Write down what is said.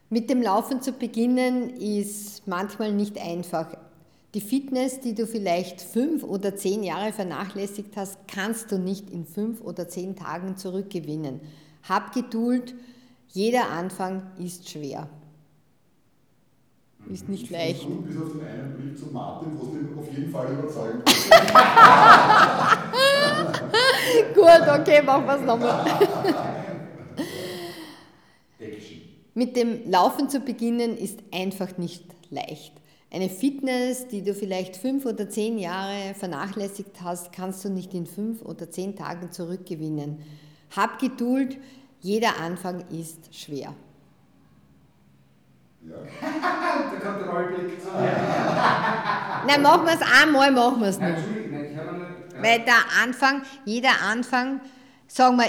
Mit dem Laufen zu beginnen ist manchmal nicht einfach. Die Fitness, die du vielleicht 5 oder 10 Jahre vernachlässigt hast, kannst du nicht in 5 oder 10 Tagen zurückgewinnen. Hab Geduld, jeder Anfang ist schwer. Ist nicht Ich fand es leicht. gut, bis auf den einen Brief zu Martin, wo du ihn auf jeden Fall überzeugen wolltest. Gut, okay, machen wir es nochmal. Action. Mit dem Laufen zu beginnen ist einfach nicht leicht. Eine Fitness, die du vielleicht 5 oder 10 Jahre vernachlässigt hast, kannst du nicht in 5 oder 10 Tagen zurückgewinnen. Hab Geduld, jeder Anfang ist schwer. Ja. Da kommt der Rollblick zu mir. Nein, machen wir es einmal, machen wir es Nein, noch. Entschuldigung, nein, ich habe nur. Weil der Anfang, jeder Anfang, sagen wir,